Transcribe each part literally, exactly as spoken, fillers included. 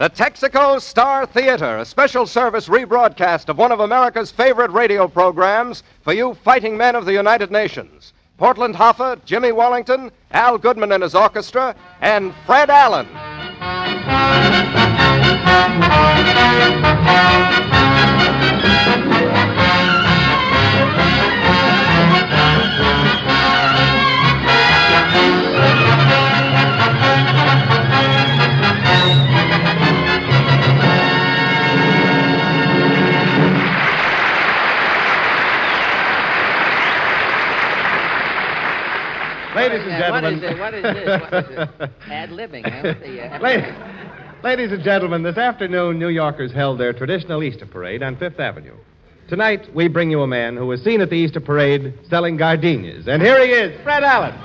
The Texaco Star Theater, a special service rebroadcast of one of America's favorite radio programs for you fighting men of the United Nations. Portland Hoffa, Jimmy Wallington, Al Goodman and his orchestra, and Fred Allen. Ladies and gentlemen. Uh, what is it? What is this? What is it? Ad-libbing, huh? The, uh... Ladies, ladies and gentlemen, this afternoon, New Yorkers held their traditional Easter parade on Fifth Avenue. Tonight, we bring you a man who was seen at the Easter parade selling gardenias. And here he is, Fred Allen.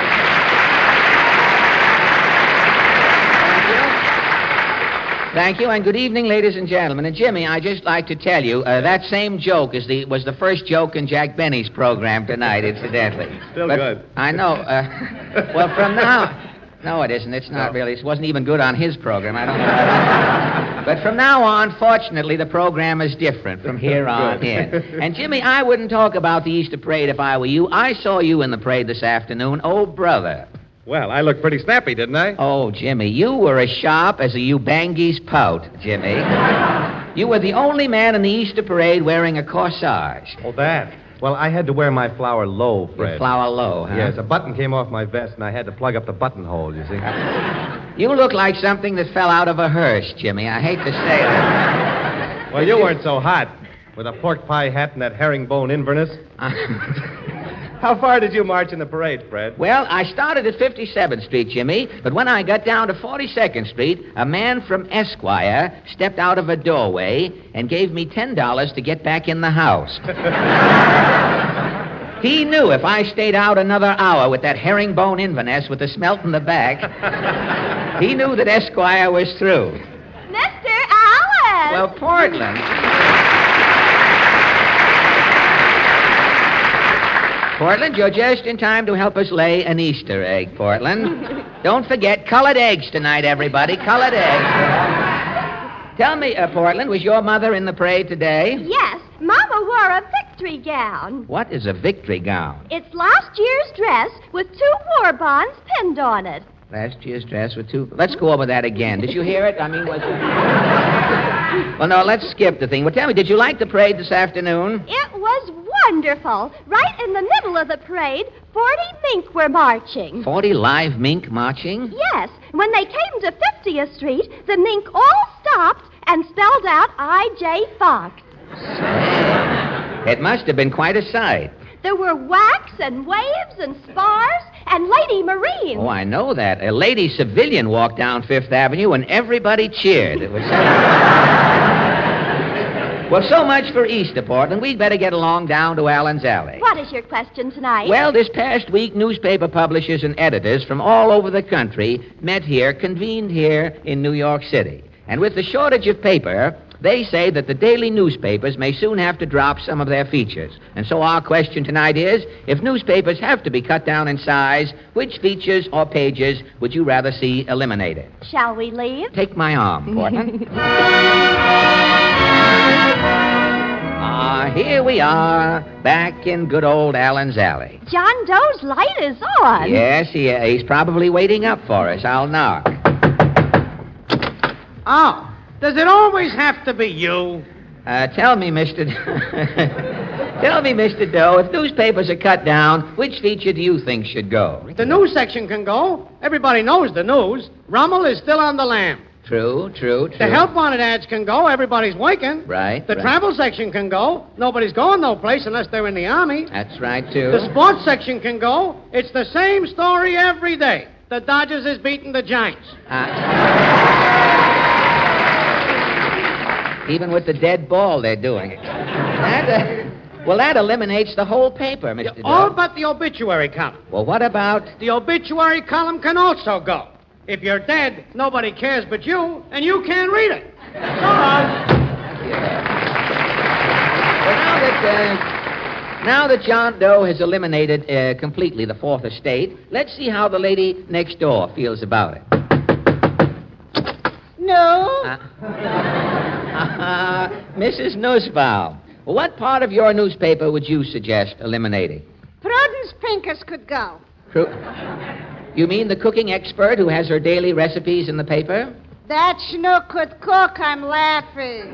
Thank you, and good evening, ladies and gentlemen. And Jimmy, I'd just like to tell you, uh, that same joke is the was the first joke in Jack Benny's program tonight, incidentally. Still but good. I know. Uh, well, from now... No, it isn't. It's not No. really. It wasn't even good on his program. I don't know. But from now on, fortunately, the program is different from here on in. And, Jimmy, I wouldn't talk about the Easter parade if I were you. I saw you in the parade this afternoon. Oh, brother. Well, I looked pretty snappy, didn't I? Oh, Jimmy, you were as sharp as a Ubangi's pout, Jimmy. You were the only man in the Easter parade wearing a corsage. Oh, that. Well, I had to wear my flower low, Fred. Your flower low, huh? Yes, a button came off my vest, and I had to plug up the buttonhole, you see. You look like something that fell out of a hearse, Jimmy. I hate to say that. Well, you weren't so hot with a pork pie hat and that herringbone Inverness. How far did you march in the parade, Fred? Well, I started at fifty-seventh Street, Jimmy, but when I got down to forty-second Street, a man from Esquire stepped out of a doorway and gave me ten dollars to get back in the house. He knew if I stayed out another hour with that herringbone Inverness with the smelt in the back, he knew that Esquire was through. Mister Allen! Well, Portland... Portland, you're just in time to help us lay an Easter egg, Portland. Don't forget, colored eggs tonight, everybody. Colored eggs. Tell me, uh, Portland, was your mother in the parade today? Yes, Mama wore a victory gown. What is a victory gown? It's last year's dress with two war bonds pinned on it. Last year's dress with two... Let's go over that again. Did you hear it? I mean, was it... Well, no, let's skip the thing. Well, tell me, did you like the parade this afternoon? It was wonderful. Right in the middle of the parade, forty mink were marching. Forty live mink marching? Yes. When they came to fiftieth Street, the mink all stopped and spelled out I J Fox. Say, it must have been quite a sight. There were whacks and waves and spars and Lady Marines. Oh, I know that. A lady civilian walked down Fifth Avenue and everybody cheered. It was so... Well, so much for Easter, Portland. We'd better get along down to Allen's Alley. What is your question tonight? Well, this past week, newspaper publishers and editors from all over the country met here, convened here in New York City. And with the shortage of paper, they say that the daily newspapers may soon have to drop some of their features. And so our question tonight is, if newspapers have to be cut down in size, which features or pages would you rather see eliminated? Shall we leave? Take my arm, Portland. Ah, here we are, back in good old Allen's Alley. John Doe's light is on. Yes, he, uh, he's probably waiting up for us. I'll knock. Oh, does it always have to be you? Uh, tell me, Mister Tell me, Mister Doe, if newspapers are cut down, which feature do you think should go? The news section can go. Everybody knows the news. Rommel is still on the lam. True, true, true. The help wanted ads can go. Everybody's working. Right, The right. travel section can go. Nobody's going no place unless they're in the Army. That's right, too. The sports section can go. It's the same story every day. The Dodgers is beating the Giants. Uh, even with the dead ball, they're doing it. That, uh, well, that eliminates the whole paper, Mister Doe. All but the obituary column. Well, what about... The obituary column can also go. If you're dead, nobody cares but you, and you can't read it. So long. Well, now that, uh, now that John Doe has eliminated uh, completely the fourth estate, let's see how the lady next door feels about it. No. Uh, uh, Missus Nussbaum, what part of your newspaper would you suggest eliminating? Prudence Pincus could go. Pru- you mean the cooking expert who has her daily recipes in the paper? That schnook could cook, I'm laughing.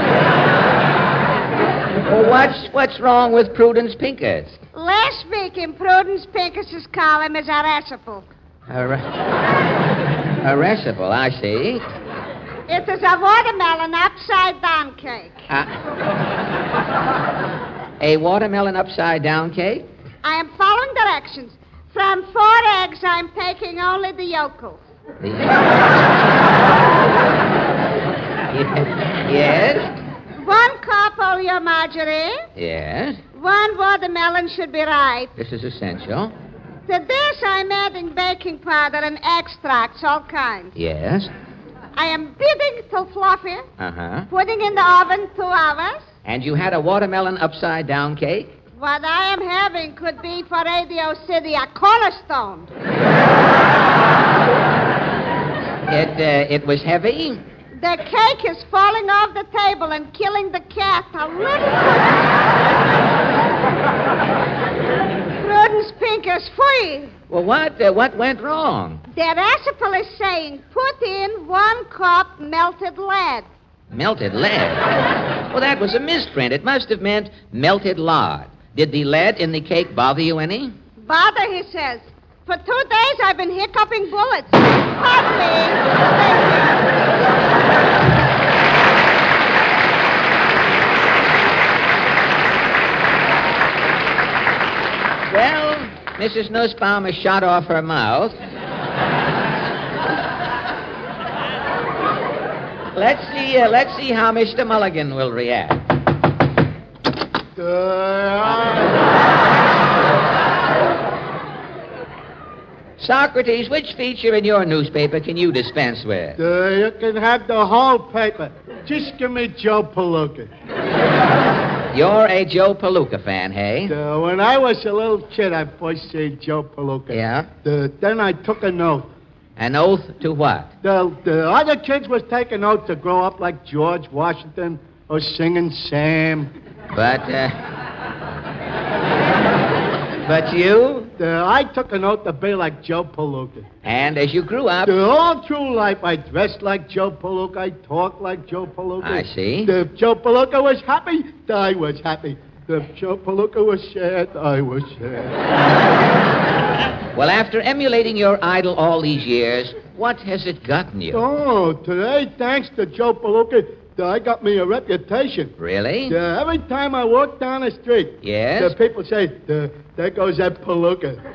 Well, what's, what's wrong with Prudence Pincus? Last week in Prudence Pincus's column is a recipe. A, re- a recipe, I see. It is a watermelon upside-down cake. Uh, a watermelon upside-down cake? I am following directions. From four eggs, I'm taking only the yolks. The- yes? One cup oleomargarine. Yes. One watermelon should be right. This is essential. To this, I'm adding baking powder and extracts, all kinds. Yes. I am beating till fluffy, Uh-huh. putting in the oven two hours. And you had a watermelon upside-down cake? What I am having could be for Radio City a cornerstone. It, uh, it was heavy? The cake is falling off the table and killing the cat a little. Prudence Pincus free. Well, what, uh, what went wrong? The recipe is saying put in one cup melted lead. Melted lead? Well, that was a misprint. It must have meant melted lard. Did the lead in the cake bother you any? Bother, he says. For two days I've been hiccuping bullets. Pardon me. Well, Missus Nussbaum has shot off her mouth. Let's see, uh, let's see how Mister Mulligan will react. Socrates, which feature in your newspaper can you dispense with? Uh, you can have the whole paper. Just give me Joe Palooka. You're a Joe Palooka fan, hey? Uh, when I was a little kid, I first seen Joe Palooka. Yeah? Uh, then I took an oath. An oath to what? The, the other kids was taking oath to grow up like George Washington or Singing Sam. But, uh... but you? Uh, I took an oath to be like Joe Palooka. And as you grew up... The all through life, I dressed like Joe Palooka. I talked like Joe Palooka. I see. If Joe Palooka was happy, I was happy. If Joe Palooka was sad, I was sad. Well, after emulating your idol all these years, what has it gotten you? Oh, today, thanks to Joe Palooka, I got me a reputation. Really? Uh, every time I walk down the street, Yes? the people say, uh, there goes that Palooka. Uh,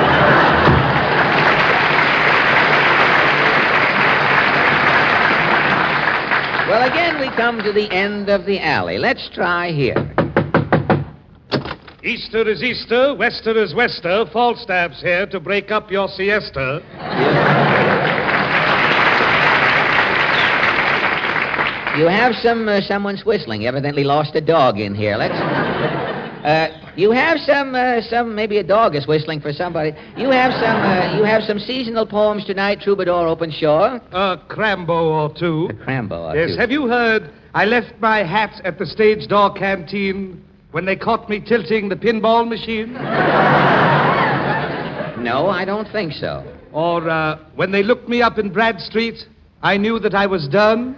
Well, again, we come to the end of the alley. Let's try here. Easter is Easter, Wester is Wester, Falstaff's here to break up your siesta. You have some, uh, someone's whistling. You evidently lost a dog in here. Let's... Uh, you have some, uh, some, maybe a dog is whistling for somebody. You have some, uh, you have some seasonal poems tonight, Troubadour Openshaw? A Crambo or two. A Crambo or Yes, two. have you heard, I left my hat at the stage door canteen when they caught me tilting the pinball machine? No, I don't think so. Or uh, when they looked me up in Brad Street, I knew that I was done?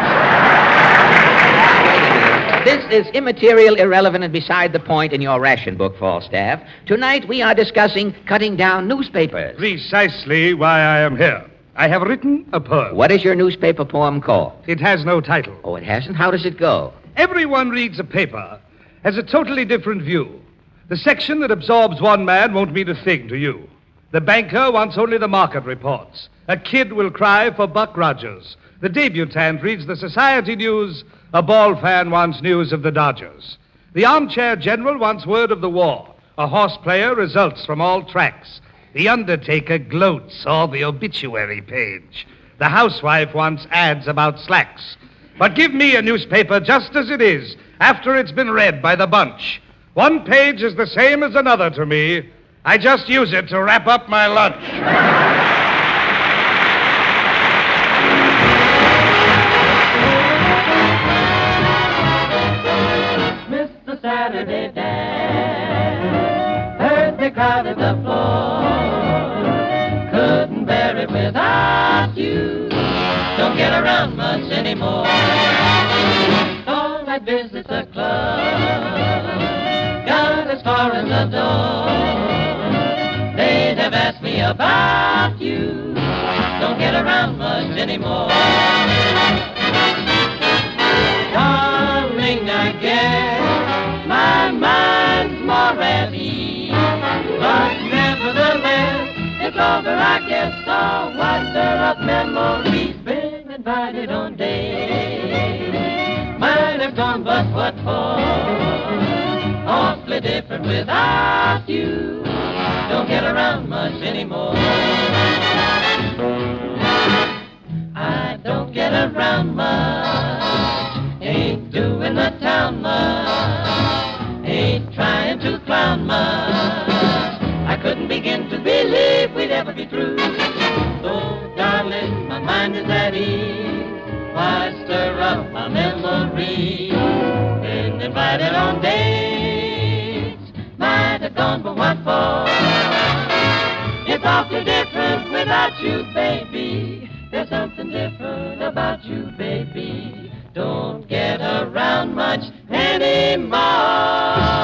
This is immaterial, irrelevant, and beside the point in your ration book, Falstaff. Tonight we are discussing cutting down newspapers. Precisely why I am here. I have written a poem. What is your newspaper poem called? It has no title. Oh, it hasn't? How does it go? Everyone reads a paper, has a totally different view. The section that absorbs one man won't mean a thing to you. The banker wants only the market reports. A kid will cry for Buck Rogers. The debutante reads the society news. A ball fan wants news of the Dodgers. The armchair general wants word of the war. A horse player results from all tracks. The undertaker gloats all the obituary page. The housewife wants ads about slacks. But give me a newspaper just as it is, after it's been read by the bunch. One page is the same as another to me. I just use it to wrap up my lunch. to the floor. Couldn't bear it without you. Don't get around much anymore. All I visit the club, got as far as the door. They'd have asked me about you. Don't get around much anymore. Darling, I guess my mind's more at ease. But nevertheless, it's over, I guess. So why stir up memories? Been invited on days. Might have gone, but what for? Awfully different without you. Don't get around much anymore. I don't get around much. Ain't doing the town much. Ain't trying to clown much. I couldn't begin to believe we'd ever be through. So, darling, my mind is at ease. Why stir up my memories? Been invited on dates. Might have gone, but what for? It's awfully different without you, baby. There's something different about you, baby. Don't get around much anymore.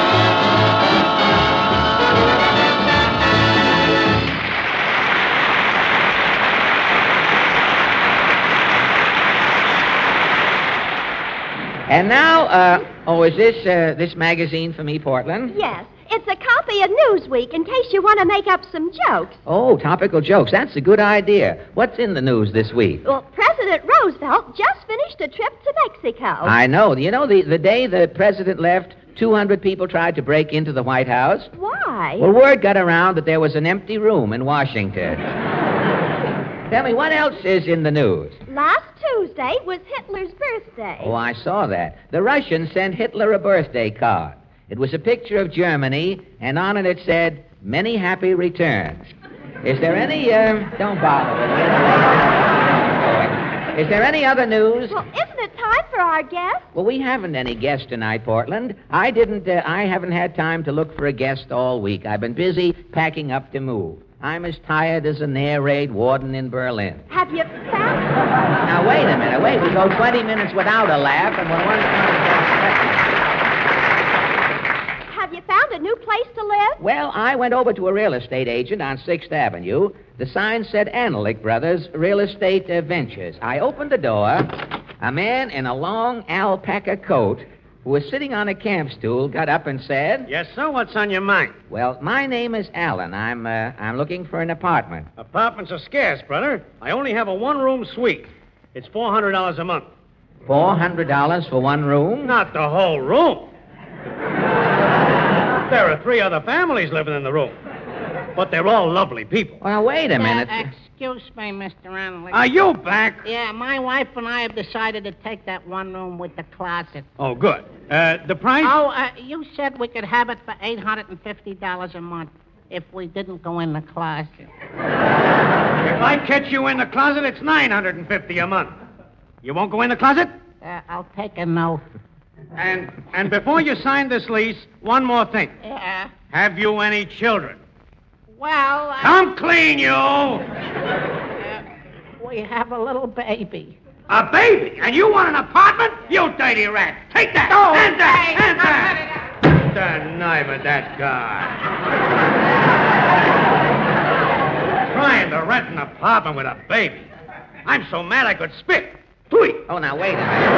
And now, uh, oh, is this uh, this magazine for me, Portland? Yes. It's a copy of Newsweek in case you want to make up some jokes. Oh, topical jokes. That's a good idea. What's in the news this week? Well, President Roosevelt just finished a trip to Mexico. I know. You know, the, the day the president left, two hundred people tried to break into the White House. Why? Well, word got around that there was an empty room in Washington. Tell me, what else is in the news? Last Tuesday was Hitler's birthday. Oh, I saw that. The Russians sent Hitler a birthday card. It was a picture of Germany, and on it it said, "Many happy returns." Is there any, uh, don't bother with it. Is there any other news? Well, isn't it time for our guest? Well, we haven't any guests tonight, Portland. I didn't, uh, I haven't had time to look for a guest all week. I've been busy packing up to move. I'm as tired as an air raid warden in Berlin. Have you found... Now, wait a minute. Wait, we go twenty minutes without a laugh, and when one comes... Have you found a new place to live? Well, I went over to a real estate agent on sixth Avenue. The sign said Analik Brothers Real Estate uh, Ventures. I opened the door. A man in a long alpaca coat who was sitting on a camp stool got up and said... Yes, sir? What's on your mind? Well, my name is Alan. I'm, uh, I'm looking for an apartment. Apartments are scarce, brother. I only have a one-room suite. It's four hundred dollars a month. four hundred dollars for one room? Not the whole room. There are three other families living in the room. But they're all lovely people. Well, wait a minute. Uh, excuse me, Mister Anley. Are you back? Yeah, my wife and I have decided to take that one room with the closet. Oh, good. Uh, the price? Oh, uh, you said we could have it for eight hundred fifty dollars a month if we didn't go in the closet. If I catch you in the closet, it's nine hundred fifty dollars a month. You won't go in the closet? Uh, I'll take a note. And and before you sign this lease, one more thing. Yeah. Have you any children? Well, uh, Come clean, you! uh, we have a little baby. A baby? And you want an apartment? You dirty rat! Take that! Oh, Hand that! hey, Hand that! The knife of that guy. Trying to rent an apartment with a baby. I'm so mad I could spit. Tweet. Oh, now, wait a minute.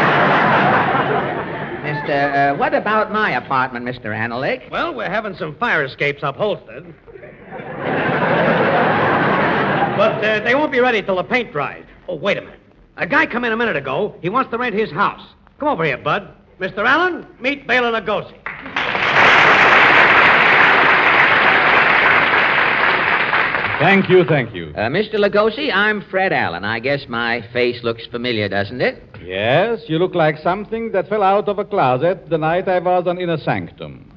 Mister, uh, what about my apartment, Mister Analik? Well, we're having some fire escapes upholstered. But uh, they won't be ready till the paint dries. Oh, wait a minute. A guy come in a minute ago. He wants to rent his house. Come over here, Bud. Mister Allen, meet Bela Lugosi. Thank you, thank you. Uh, Mister Lugosi, I'm Fred Allen. I guess my face looks familiar, doesn't it? Yes, you look like something that fell out of a closet the night I was on Inner Sanctum.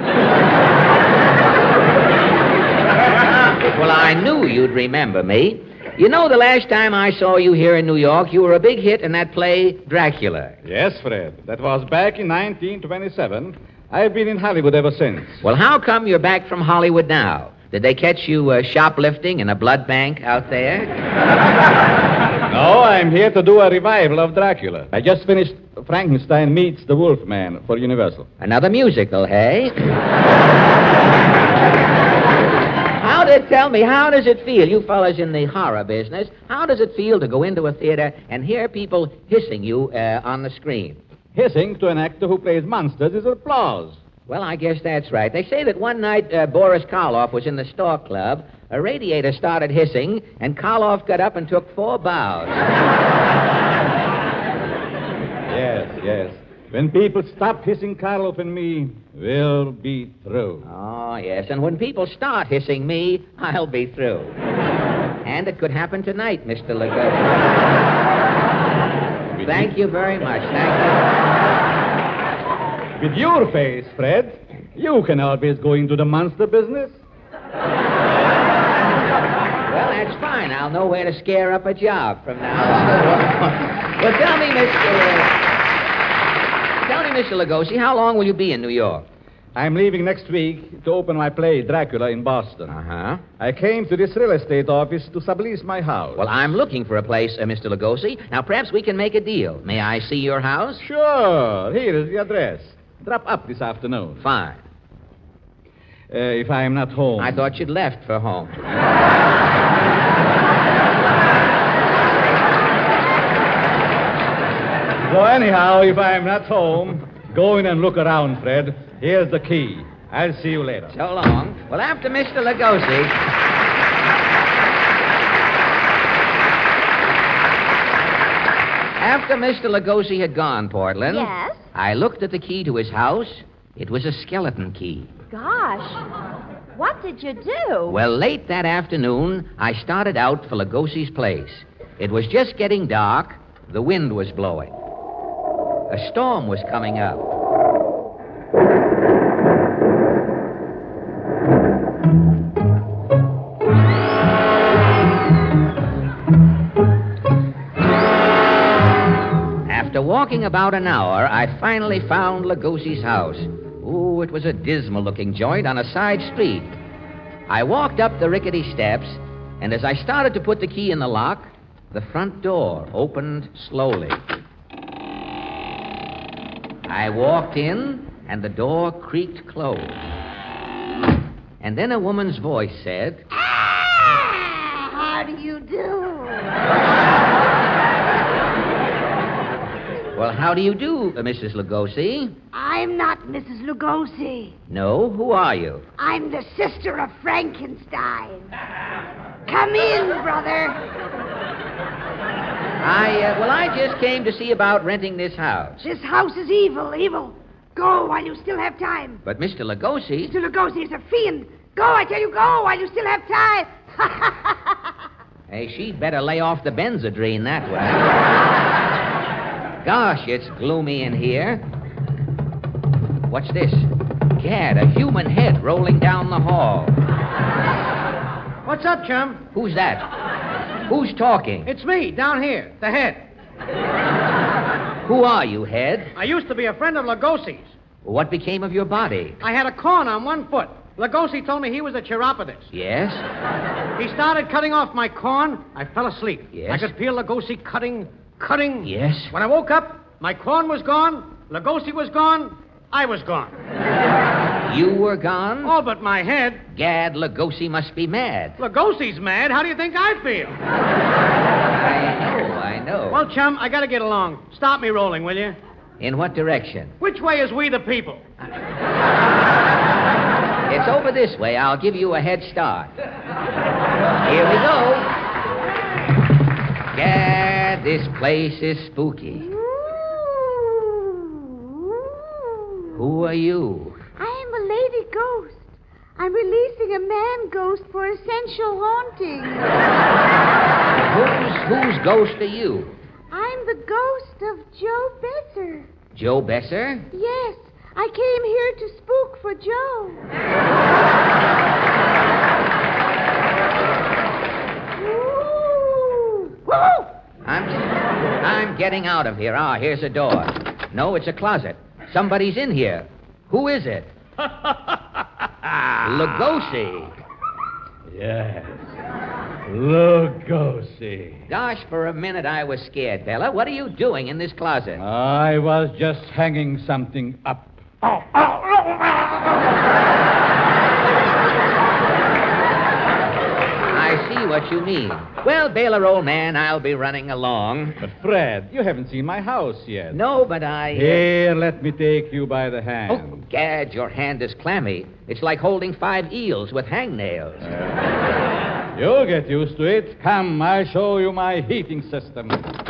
Well, I knew you'd remember me. You know, the last time I saw you here in New York, you were a big hit in that play, Dracula. Yes, Fred. That was back in nineteen twenty-seven. I've been in Hollywood ever since. Well, how come you're back from Hollywood now? Did they catch you uh, shoplifting in a blood bank out there? No, I'm here to do a revival of Dracula. I just finished Frankenstein Meets the Wolfman for Universal. Another musical, hey? How did, tell me, how does it feel, you fellas in the horror business, how does it feel to go into a theater and hear people hissing you uh, on the screen? Hissing to an actor who plays monsters is applause. Well, I guess that's right. They say that one night uh, Boris Karloff was in the Stork Club, a radiator started hissing, and Karloff got up and took four bows. Yes, yes. When people stop hissing Karloff and me, we'll be through. Oh, yes, and when people start hissing me, I'll be through. And it could happen tonight, Mister Lugosi. Thank you very much. Thank you. With your face, Fred, you can always go into the monster business. Well, that's fine. I'll know where to scare up a job from now on. Well, tell me, Mister Tell me, Mister Lugosi, how long will you be in New York? I'm leaving next week to open my play, Dracula, in Boston. Uh-huh. I came to this real estate office to sublease my house. Well, I'm looking for a place, uh, Mister Lugosi. Now, perhaps we can make a deal. May I see your house? Sure. Here is the address. Drop up this afternoon. Fine. Uh, if I am not home. I thought you'd left for home. So anyhow, if I am not home, go in and look around, Fred. Here's the key. I'll see you later. So long. Well, after Mister Lugosi... After Mister Lugosi had gone, Portland... Yes? I looked at the key to his house. It was a skeleton key. Gosh. What did you do? Well, late that afternoon, I started out for Lugosi's place. It was just getting dark. The wind was blowing. A storm was coming up. After walking about an hour, I finally found Lugosi's house. Ooh, it was a dismal-looking joint on a side street. I walked up the rickety steps, and as I started to put the key in the lock, the front door opened slowly. I walked in, and the door creaked closed. And then a woman's voice said, Ah, how do you do? Well, how do you do, uh, Missus Lugosi? I'm not Missus Lugosi. No? Who are you? I'm the sister of Frankenstein. Come in, brother. I, uh, well, I just came to see about renting this house. This house is evil, evil. Go while you still have time. But Mister Lugosi... Mister Lugosi is a fiend. Go, I tell you, go while you still have time. Hey, she'd better lay off the Benzedrine that way. Gosh, it's gloomy in here. What's this? Gad, a human head rolling down the hall. What's up, chum? Who's that? Who's talking? It's me, down here, the head. Who are you, Head? I used to be a friend of Lugosi's. What became of your body? I had a corn on one foot. Lugosi told me he was a chiropodist. Yes? He started cutting off my corn. I fell asleep. Yes? I could feel Lugosi cutting, cutting. Yes? When I woke up, my corn was gone, Lugosi was gone, I was gone. You were gone? All but my head. Gad, Lugosi must be mad. Lugosi's mad. How do you think I feel? I know, I know. Well, chum, I gotta get along. Stop me rolling, will you? In what direction? Which way is we the people? It's over this way. I'll give you a head start. Here we go. Gad, this place is spooky. Who are you? I'm a lady ghost. I'm releasing a man ghost for essential haunting. Whose, whose ghost are you? I'm the ghost of Joe Besser. Joe Besser? Yes, I came here to spook for Joe. Woo! I'm, I'm getting out of here. Ah, here's a door. No, it's a closet. Somebody's in here. Who is it? Lugosi. Yes. Lugosi. Gosh, for a minute I was scared, Bella. What are you doing in this closet? I was just hanging something up. I see what you mean. Well, Baylor, old man, I'll be running along. But, Fred, you haven't seen my house yet. No, but I... Uh... Here, let me take you by the hand. Oh, Gad, your hand is clammy. It's like holding five eels with hangnails. Uh, you'll get used to it. Come, I'll show you my heating system.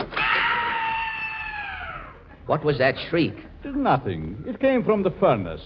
What was that shriek? It's nothing. It came from the furnace.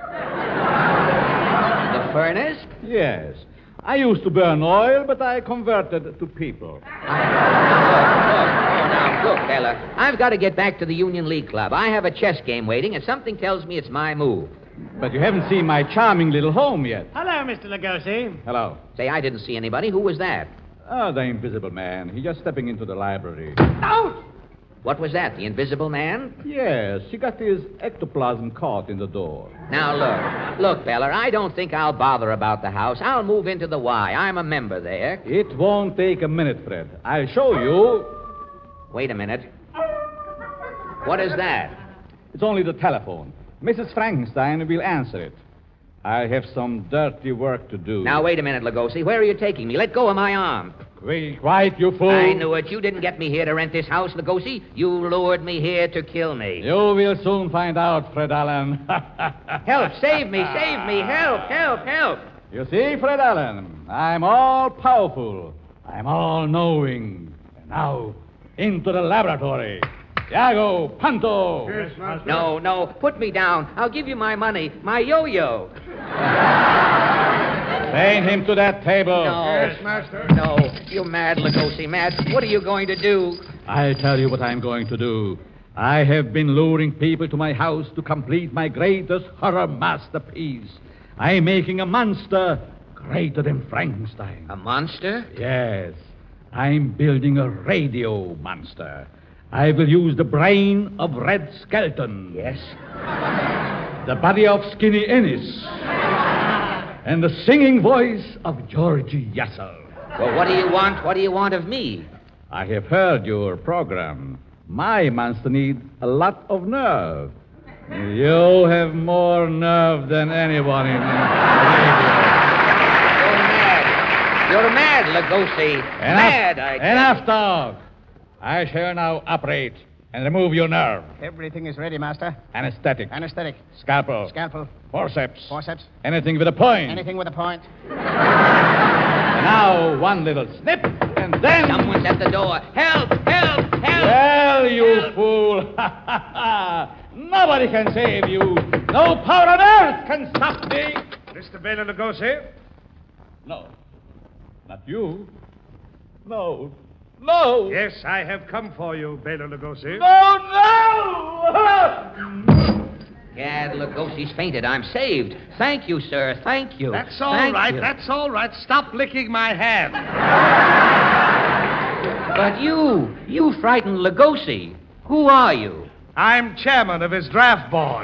The furnace? Yes. I used to burn oil, but I converted to people. I... Look, look. Oh, now, look, Bella. I've got to get back to the Union League Club. I have a chess game waiting, and something tells me it's my move. But you haven't seen my charming little home yet. Hello, Mister Lugosi. Hello. Say, I didn't see anybody. Who was that? Oh, the invisible man. He's just stepping into the library. Out! What was that, the invisible man? Yes, he got his ectoplasm caught in the door. Now, look. Look, Bella, I don't think I'll bother about the house. I'll move into the Y. I'm a member there. It won't take a minute, Fred. I'll show you. Wait a minute. What is that? It's only the telephone. Missus Frankenstein will answer it. I have some dirty work to do. Now, wait a minute, Lugosi. Where are you taking me? Let go of my arm. Be quiet, you fool. I knew it. You didn't get me here to rent this house, Lugosi. You lured me here to kill me. You will soon find out, Fred Allen. Help, save me, save me. Help, help, help. You see, Fred Allen, I'm all powerful. I'm all knowing. And now, into the laboratory. Iago, Panto. Yes, master. No, no. Put me down. I'll give you my money. My yo-yo. Chain him to that table. No. Yes, master. No. You're mad, Lugosi, mad. What are you going to do? I'll tell you what I'm going to do. I have been luring people to my house to complete my greatest horror masterpiece. I'm making a monster greater than Frankenstein. A monster? Yes. I'm building a radio monster. I will use the brain of Red Skelton. Yes. The body of Skinny Ennis. And the singing voice of Georgie Yassel. Well, what do you want? What do you want of me? I have heard your program. My monster needs a lot of nerve. You have more nerve than anyone in radio. You're mad. You're mad, Lugosi. Enough, Mad, I tell enough you. talk. I shall now operate and remove your nerve. Everything is ready, master. Anesthetic. Anesthetic. Scalpel. Scalpel. Forceps. Forceps. Anything with a point. Anything with a point. And now, one little snip, and then... Someone's at the door. Help! Help! Help! Well, you fool. Nobody can save you. No power on earth can stop me. Mister Baylor Lugosi? No. Not you. No. No. Yes, I have come for you, Baylor Lugosi. No, no! Gad, Lugosi's fainted. I'm saved. Thank you, sir. Thank you. That's all Thank right. you. That's all right. Stop licking my hand. But you, you frightened Lugosi. Who are you? I'm chairman of his draft board.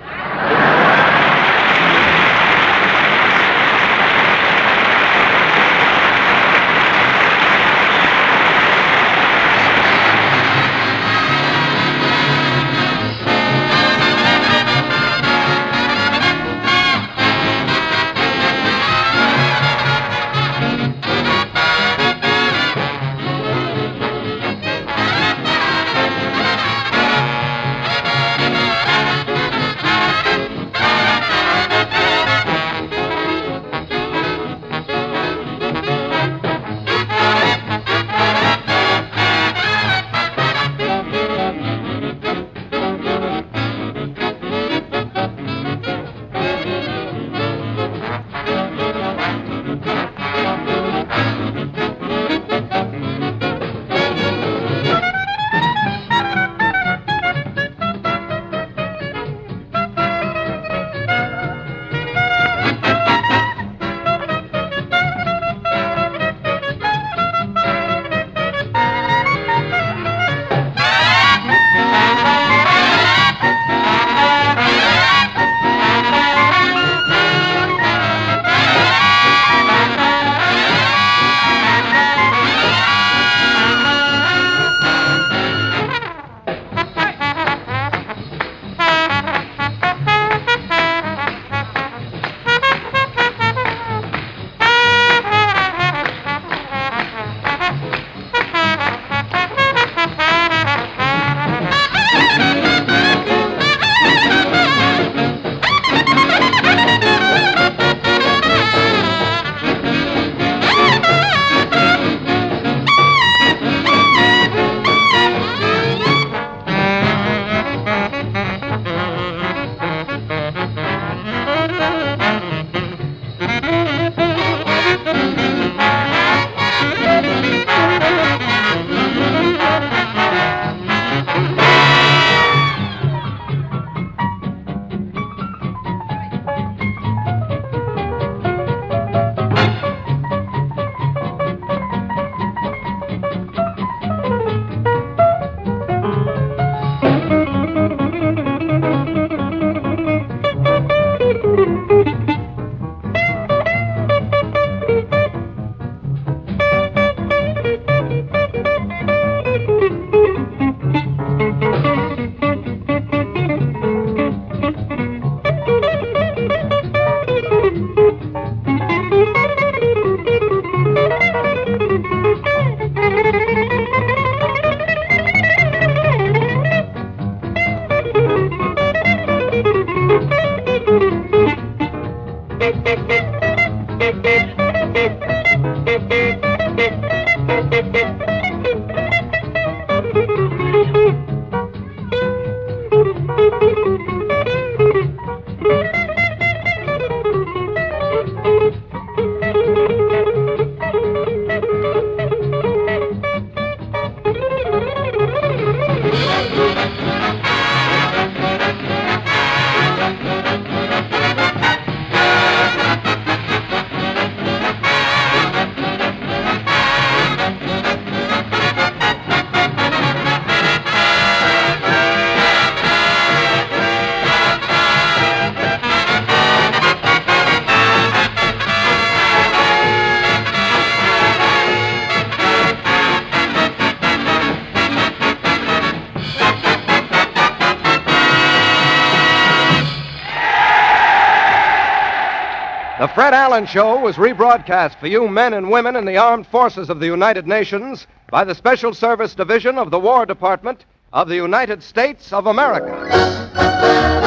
The Fred Allen Show was rebroadcast for you men and women in the armed forces of the United Nations by the Special Service Division of the War Department of the United States of America.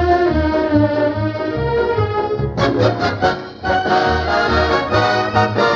Thank you.